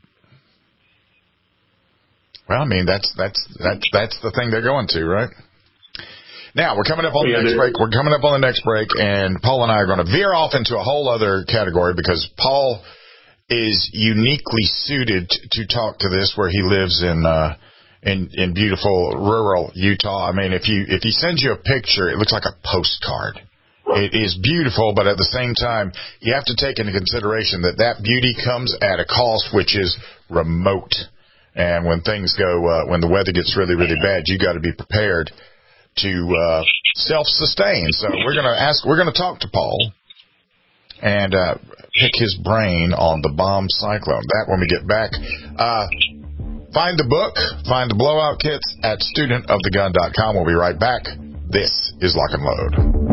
Well, I mean, that's that's that's that's the thing they're going to, right? Now, we're coming up on the yeah, next break. We're coming up on the next break, and Paul and I are going to veer off into a whole other category because Paul is uniquely suited to talk to this where he lives in uh, in in beautiful rural Utah. I mean, if you if he sends you a picture, it looks like a postcard. It is beautiful, but at the same time, you have to take into consideration that that beauty comes at a cost which is remote. And when things go, uh, when the weather gets really, really bad, you got to be prepared to uh, self-sustain. So we're going to ask, we're going to talk to Paul and uh, pick his brain on the bomb cyclone. That when we get back. Uh, find the book, find the blowout kits at student of the gun dot com. We'll be right back. This is Lock and Load.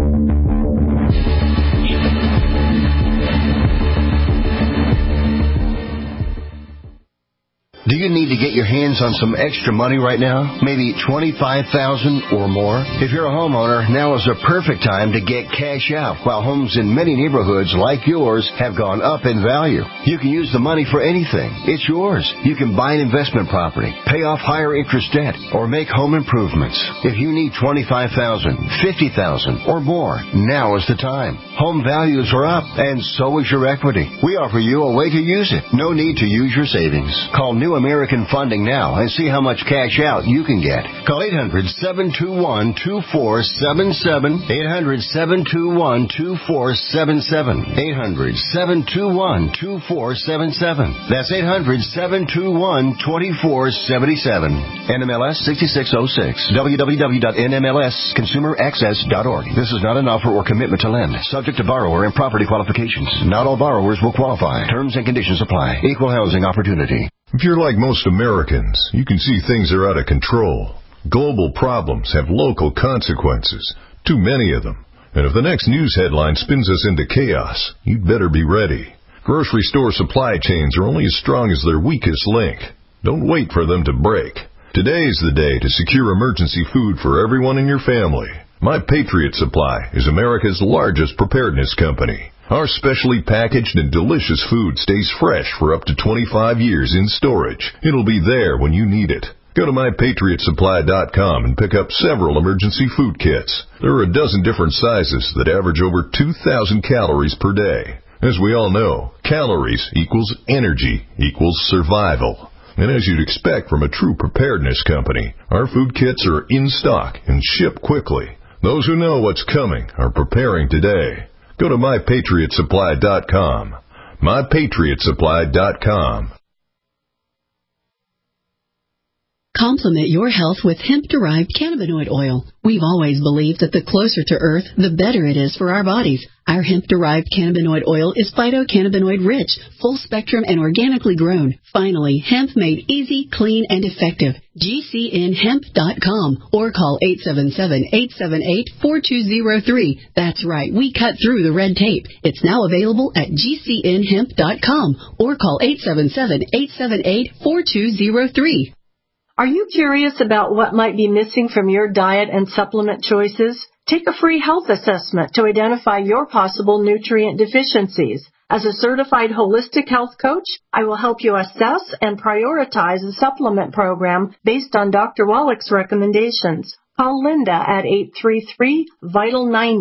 Do you need to get your hands on some extra money right now? Maybe twenty-five thousand dollars or more? If you're a homeowner, now is the perfect time to get cash out while homes in many neighborhoods like yours have gone up in value. You can use the money for anything. It's yours. You can buy an investment property, pay off higher interest debt, or make home improvements. If you need twenty-five thousand dollars, fifty thousand dollars or more, now is the time. Home values are up, and so is your equity. We offer you a way to use it. No need to use your savings. Call New American Funding now and see how much cash out you can get. Call eight hundred, seven two one, two four seven seven, eight hundred, seven two one, two four seven seven, eight hundred, seven two one, two four seven seven. That's eight hundred, seven two one, two four seven seven. N M L S sixty-six oh six. w w w dot n m l s consumer access dot org. This is not an offer or commitment to lend. Subject to borrower and property qualifications. Not all borrowers will qualify. Terms and conditions apply. Equal housing opportunity. If you're like most Americans, you can see things are out of control. Global problems have local consequences, too many of them. And if the next news headline spins us into chaos, you'd better be ready. Grocery store supply chains are only as strong as their weakest link. Don't wait for them to break. Today's the day to secure emergency food for everyone in your family. My Patriot Supply is America's largest preparedness company. Our specially packaged and delicious food stays fresh for up to twenty-five years in storage. It'll be there when you need it. Go to my patriot supply dot com and pick up several emergency food kits. There are a dozen different sizes that average over two thousand calories per day. As we all know, calories equals energy equals survival. And as you'd expect from a true preparedness company, our food kits are in stock and ship quickly. Those who know what's coming are preparing today. Go to my patriot supply dot com. my patriot supply dot com. Complement your health with hemp-derived cannabinoid oil. We've always believed that the closer to Earth, the better it is for our bodies. Our hemp-derived cannabinoid oil is phytocannabinoid-rich, full-spectrum, and organically grown. Finally, hemp made easy, clean, and effective. G C N hemp dot com or call eight seven seven, eight seven eight, four two zero three. That's right, we cut through the red tape. It's now available at G C N hemp dot com or call eight seven seven, eight seven eight, four two zero three. Are you curious about what might be missing from your diet and supplement choices? Take a free health assessment to identify your possible nutrient deficiencies. As a certified holistic health coach, I will help you assess and prioritize a supplement program based on Doctor Wallach's recommendations. Call Linda at eight three three, vital ninety.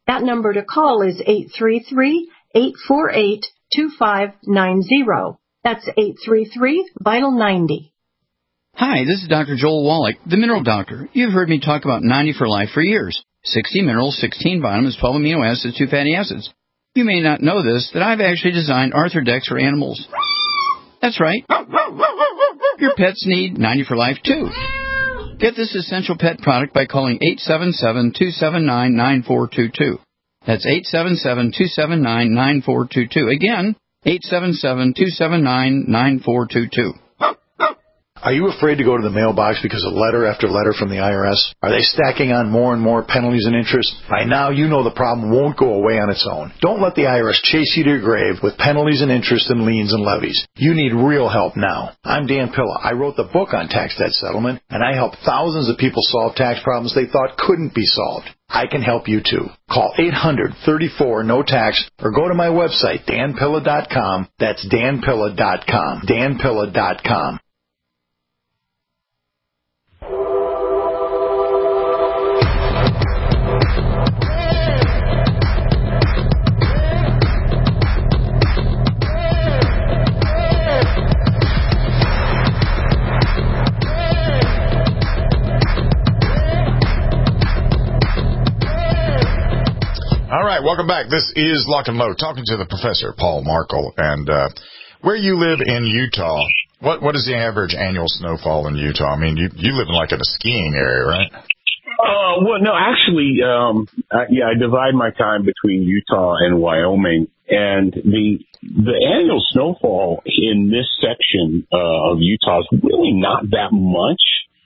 That number to call is eight three three, eight four eight, two five nine zero. That's eight three three, vital ninety. Hi, this is Doctor Joel Wallach, the Mineral Doctor. You've heard me talk about ninety for life for years. sixty minerals, sixteen vitamins, twelve amino acids, two fatty acids. You may not know this, that I've actually designed Arthrodex for animals. That's right. Your pets need ninety for life, too. Get this essential pet product by calling eight seven seven, two seven nine, nine four two two. That's eight seven seven, two seven nine, nine four two two. Again, eight seven seven, two seven nine, nine four two two. Are you afraid to go to the mailbox because of letter after letter from the I R S? Are they stacking on more and more penalties and interest? By now, you know the problem won't go away on its own. Don't let the I R S chase you to your grave with penalties and interest and liens and levies. You need real help now. I'm Dan Pilla. I wrote the book on tax debt settlement, and I help thousands of people solve tax problems they thought couldn't be solved. I can help you too. Call eight hundred, thirty-four, no tax or go to my website, dan pilla dot com. That's dan pilla dot com. dan pilla dot com. All right, welcome back. This is Lock and Load, talking to the Professor, Paul Markel. And uh, where you live in Utah, what what is the average annual snowfall in Utah? I mean, you, you live in like in a skiing area, right? Uh, well, no, actually, um, I, yeah, I divide my time between Utah and Wyoming. And the the annual snowfall in this section uh, of Utah is really not that much.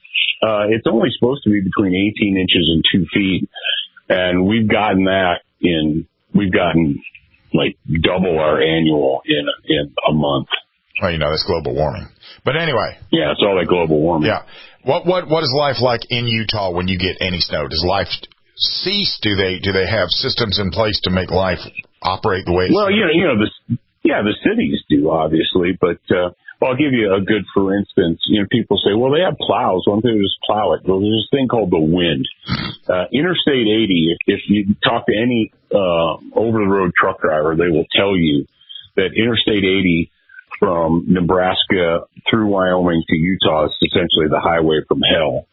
Uh, it's only supposed to be between eighteen inches and two feet. And we've gotten that in, we've gotten like double our annual in, in a month. Well, you know, that's global warming. But anyway. Yeah, it's all that global warming. Yeah. What, what, what is life like in Utah when you get any snow? Does life cease? Do they, do they have systems in place to make life operate the way it's Well, you know, you know, the, yeah, the cities do, obviously, but, uh, I'll give you a good, for instance, you know, people say, well, they have plows. Why don't they just plow it? Well, there's this thing called the wind. Uh, Interstate eighty, if, if you talk to any, uh, over-the-road truck driver, they will tell you that Interstate eighty from Nebraska through Wyoming to Utah is essentially the highway from hell.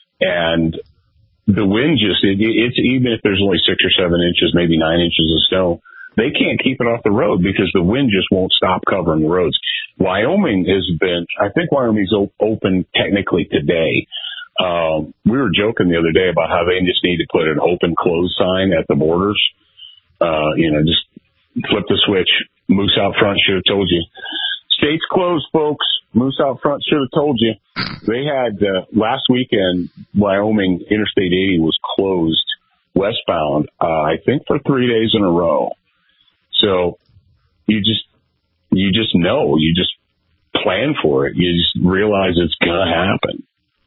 And the wind just, it, it's, even if there's only six or seven inches, maybe nine inches of snow, they can't keep it off the road because the wind just won't stop covering the roads. Wyoming has been, I think Wyoming's op- open technically today. Um, we were joking the other day about how they just need to put an open close sign at the borders. Uh, you know, just flip the switch. Moose out front should have told you. State's closed, folks. Moose out front should have told you. They had, uh, last weekend, Wyoming Interstate eighty was closed westbound, uh, I think for three days in a row. So you just, you just know, you just plan for it. You just realize it's going to happen.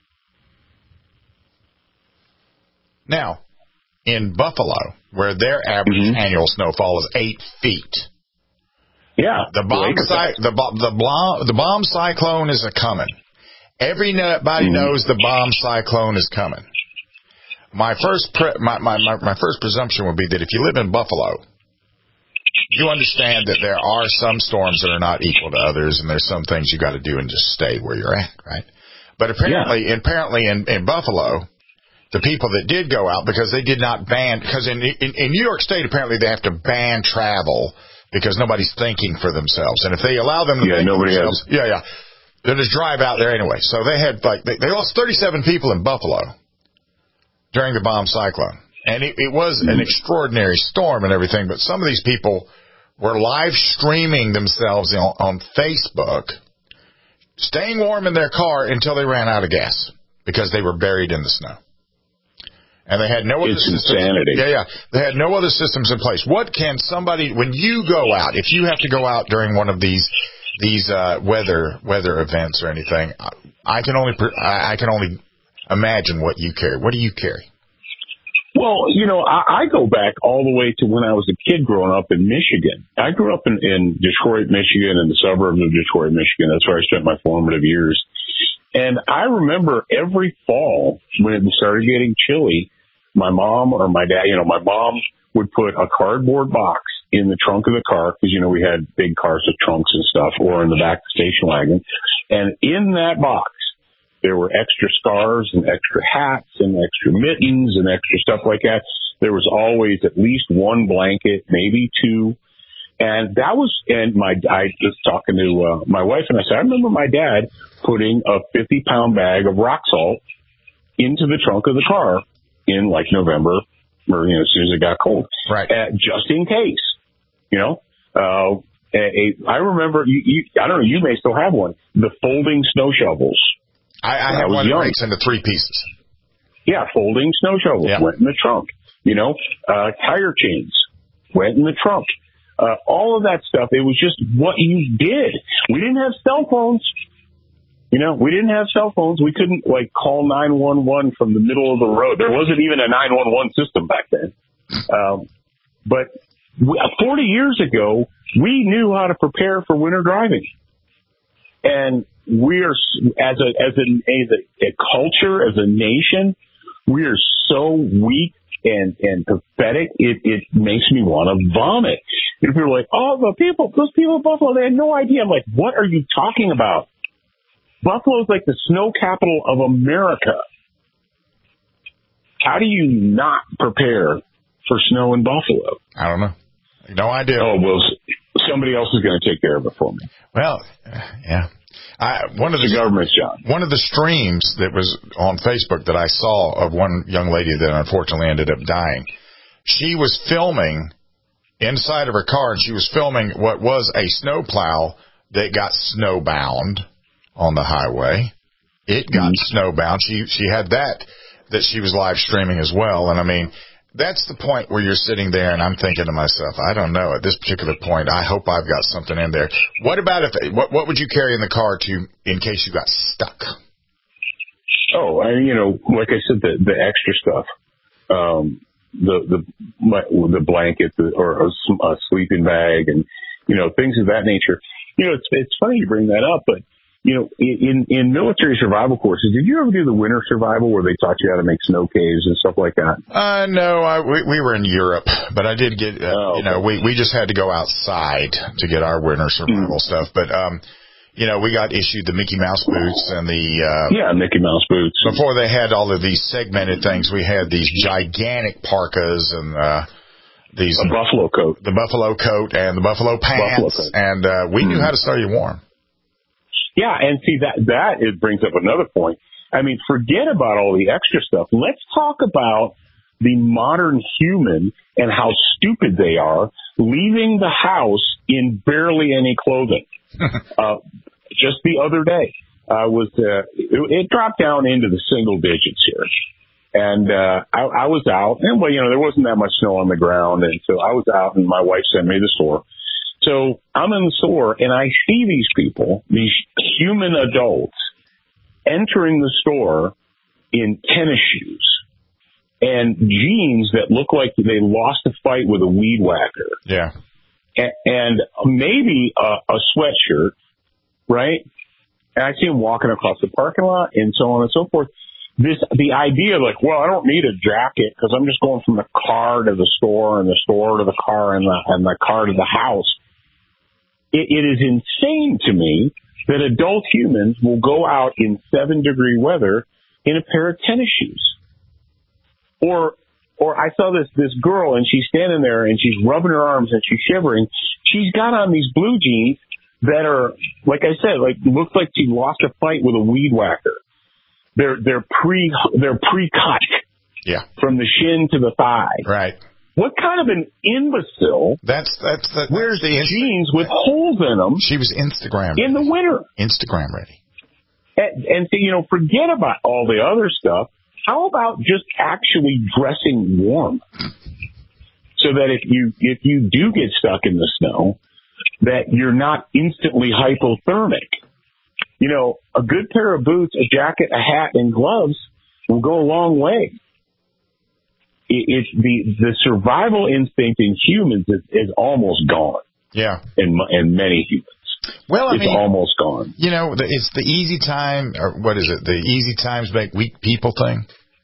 Now, in Buffalo, where their average mm-hmm. annual snowfall is eight feet. Yeah. The bomb, cy- the, bo- the, bomb, the bomb cyclone is a coming. Everybody mm-hmm. knows the bomb cyclone is coming. My first, pre- my, my, my, my first presumption would be that if you live in Buffalo, you understand that there are some storms that are not equal to others, and there's some things you got to do and just stay where you're at, right? But apparently, yeah. apparently in, in Buffalo, the people that did go out, because they did not ban, because in, in in New York State, apparently they have to ban travel because nobody's thinking for themselves, and if they allow them to yeah, think nobody for themselves, has. yeah, yeah, they'll just drive out there anyway. So they had like they, they lost thirty-seven people in Buffalo during the bomb cyclone. And it, it was an extraordinary storm and everything, but some of these people were live streaming themselves on, on Facebook, staying warm in their car until they ran out of gas because they were buried in the snow. And they had no other it's systems. Insanity. Yeah, yeah. They had no other systems in place. What can somebody, when you go out, if you have to go out during one of these these uh, weather weather events or anything, I can only I can only imagine what you carry. What do you carry? Well, you know, I, I go back all the way to when I was a kid growing up in Michigan. I grew up in, in Detroit, Michigan, in the suburbs of Detroit, Michigan. That's where I spent my formative years. And I remember every fall when it started getting chilly, my mom or my dad, you know, my mom would put a cardboard box in the trunk of the car, because, you know, we had big cars with trunks and stuff, or in the back of the station wagon. And in that box, there were extra scarves and extra hats and extra mittens and extra stuff like that. There was always at least one blanket, maybe two. And that was, and my, I was talking to uh, my wife, and I said, I remember my dad putting a fifty pound bag of rock salt into the trunk of the car in like November, or, you know, as soon as it got cold. Right. Uh, just in case, you know. Uh, a, a, I remember, you, you, I don't know, you may still have one, the folding snow shovels. I, I have one that breaks into three pieces. Yeah, folding snow shovels yeah. went in the trunk. You know, uh, tire chains went in the trunk. Uh, all of that stuff, it was just what you did. We didn't have cell phones. You know, we didn't have cell phones. We couldn't, like, call nine one one from the middle of the road. There wasn't even a nine one one system back then. Um, but we, forty years ago, we knew how to prepare for winter driving. And we are, as a, as a, as a, a culture, as a nation, we are so weak and, and pathetic, it, it makes me want to vomit. And people are like, oh, the people, those people in Buffalo, they had no idea. I'm like, what are you talking about? Buffalo is like the snow capital of America. How do you not prepare for snow in Buffalo? I don't know. No idea. Oh, well, somebody else is going to take care of it for me. Well, yeah. I, one of the, the government's job. One of the streams that was on Facebook that I saw of one young lady that unfortunately ended up dying, she was filming inside of her car, and she was filming what was a snowplow that got snowbound on the highway. It got mm-hmm. snowbound. She she had that that she was live streaming as well. And I mean, that's the point where you're sitting there and I'm thinking to myself, I don't know, at this particular point, I hope I've got something in there. What about if, what, what would you carry in the car to, in case you got stuck? Oh, I, you know, like I said, the, the extra stuff, um, the, the, my, the blanket the, or a, a sleeping bag and, you know, things of that nature. You know, it's, it's funny you bring that up, but you know, in, in military survival courses, did you ever do the winter survival where they taught you how to make snow caves and stuff like that? Uh, no, I, we, we were in Europe, but I did get, uh, oh, you know, okay. we, we just had to go outside to get our winter survival mm. stuff. But, um, you know, we got issued the Mickey Mouse boots and the, uh, yeah, Mickey Mouse boots. Before they had all of these segmented things, we had these gigantic parkas and, uh, these. A buffalo coat. The buffalo coat and the buffalo pants. Buffalo coat. And, uh, we mm. knew how to stay warm. Yeah, and see, that that it brings up another point. I mean, forget about all the extra stuff. Let's talk about the modern human and how stupid they are leaving the house in barely any clothing. uh, just the other day, I was uh, it, it dropped down into the single digits here. And uh, I, I was out, and, well, you know, there wasn't that much snow on the ground, and so I was out, and my wife sent me to the store. So I'm in the store, and I see these people, these human adults, entering the store in tennis shoes and jeans that look like they lost a fight with a weed whacker. Yeah. And, and maybe a, a sweatshirt, right? And I see them walking across the parking lot and so on and so forth. This, the idea like, well, I don't need a jacket because I'm just going from the car to the store and the store to the car and the, and the car to the house. It, it is insane to me that adult humans will go out in seven degree weather in a pair of tennis shoes. Or, or I saw this, this girl and she's standing there and she's rubbing her arms and she's shivering. She's got on these blue jeans that are, like I said, like, looks like she lost a fight with a weed whacker. They're, they're pre, they're pre-cut. Yeah. From the shin to the thigh. Right. What kind of an imbecile that's that's the, wears the jeans with holes in them? She was Instagram in the winter. Instagram ready. And, and so, you know, forget about all the other stuff. How about just actually dressing warm, so that if you if you do get stuck in the snow, that you're not instantly hypothermic. You know, a good pair of boots, a jacket, a hat, and gloves will go a long way. It's the the survival instinct in humans is, is almost gone. Yeah, in in many humans. Well, I it's mean, almost gone. You know, it's the easy time, or what is it? The easy times make weak people thing.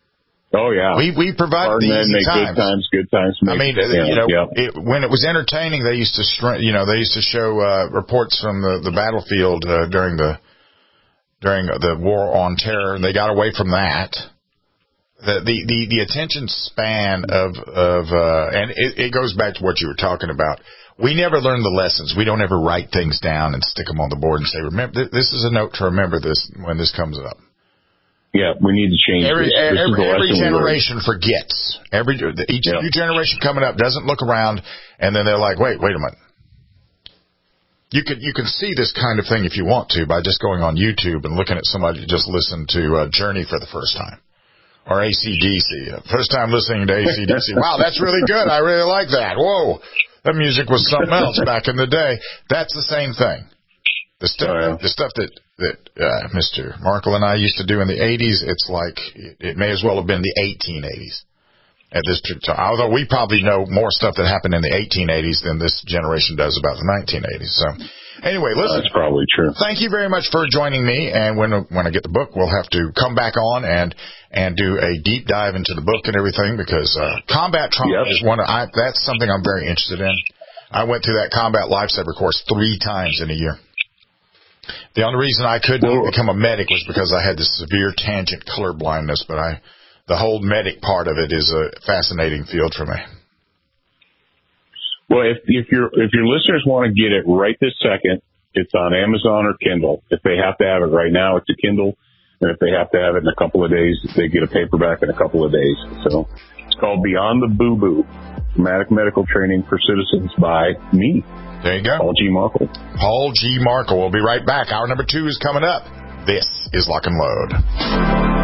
Oh yeah, we we provided Hard the men easy make times. good times, good times. Make, I mean, yeah, you know, yeah. it, when it was entertaining, they used to, str- you know, they used to show uh, reports from the the battlefield uh, during the during the war on terror, and they got away from that. The the the, the attention span of of uh, and it, it goes back to what you were talking about. We never learn the lessons. We don't ever write things down and stick them on the board and say, "Remember, this is a note to remember this when this comes up." Yeah, we need to change every, this. This every, every we generation forgets. Every each yeah. new generation coming up doesn't look around, and then they're like, "Wait, wait a minute." You can you can see this kind of thing if you want to by just going on YouTube and looking at somebody who just listened to uh, Journey for the first time, or A C D C. First time listening to A C D C. Wow, that's really good. I really like that. Whoa, that music was something else back in the day. That's the same thing. The stuff, oh, yeah. the stuff that that uh, Mister Markle and I used to do in the eighties, it's like it, it may as well have been the eighteen eighties at this time. Although we probably know more stuff that happened in the eighteen eighties than this generation does about the nineteen eighties. So, anyway, listen. That's probably true. Thank you very much for joining me. And when when I get the book, we'll have to come back on and and do a deep dive into the book and everything because uh, combat trauma yep. is one. Of, I, that's something I'm very interested in. I went through that combat lifesaver course three times in a year. The only reason I couldn't well, become a medic was because I had this severe tangent color blindness, but I, the whole medic part of it is a fascinating field for me. Well, if, if your if your listeners want to get it right this second, it's on Amazon or Kindle. If they have to have it right now, it's a Kindle, and if they have to have it in a couple of days, they get a paperback in a couple of days. So it's called Beyond the Boo Boo: Traumatic Medical Training for Citizens by me. There you go. Paul G. Markle. Paul G. Markle. We'll be right back. Hour number two is coming up. This is Lock and Load.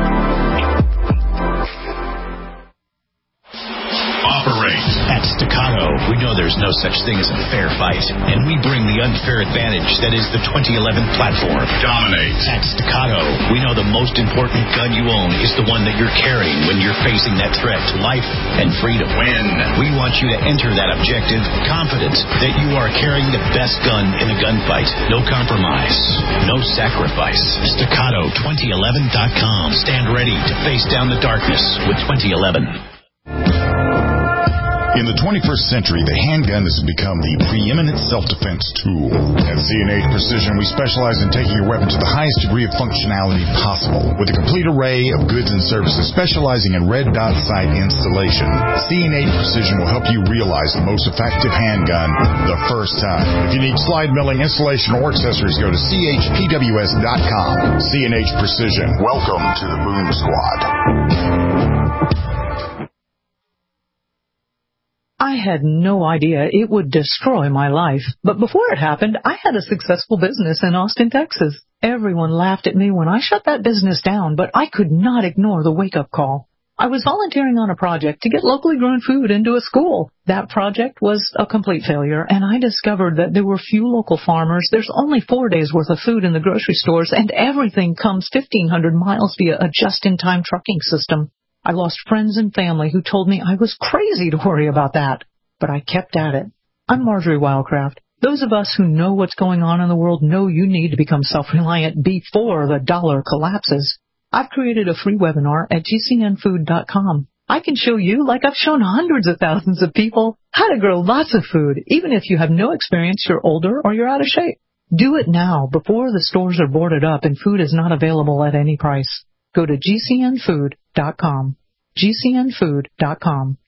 Operate. At Staccato, we know there's no such thing as a fair fight, and we bring the unfair advantage that is the twenty eleven platform. Dominate. At Staccato, we know the most important gun you own is the one that you're carrying when you're facing that threat to life and freedom. Win. We want you to enter that objective confident that you are carrying the best gun in a gunfight. No compromise. No sacrifice. Staccato twenty eleven dot com. Stand ready to face down the darkness with twenty eleven. In the twenty-first century, the handgun has become the preeminent self-defense tool. At C and H Precision, we specialize in taking your weapon to the highest degree of functionality possible. With a complete array of goods and services specializing in red dot sight installation, C and H Precision will help you realize the most effective handgun the first time. If you need slide milling, installation, or accessories, go to C H P W S dot com. C and H Precision. Welcome to the Boom Squad. I had no idea it would destroy my life. But before it happened, I had a successful business in Austin, Texas. Everyone laughed at me when I shut that business down, but I could not ignore the wake-up call. I was volunteering on a project to get locally grown food into a school. That project was a complete failure, and I discovered that there were few local farmers. There's only four days' worth of food in the grocery stores, and everything comes fifteen hundred miles via a just-in-time trucking system. I lost friends and family who told me I was crazy to worry about that, but I kept at it. I'm Marjorie Wildcraft. Those of us who know what's going on in the world know you need to become self-reliant before the dollar collapses. I've created a free webinar at G C N food dot com. I can show you, like I've shown hundreds of thousands of people, how to grow lots of food, even if you have no experience, you're older, or you're out of shape. Do it now before the stores are boarded up and food is not available at any price. Go to G C N food dot com. G C N food dot com.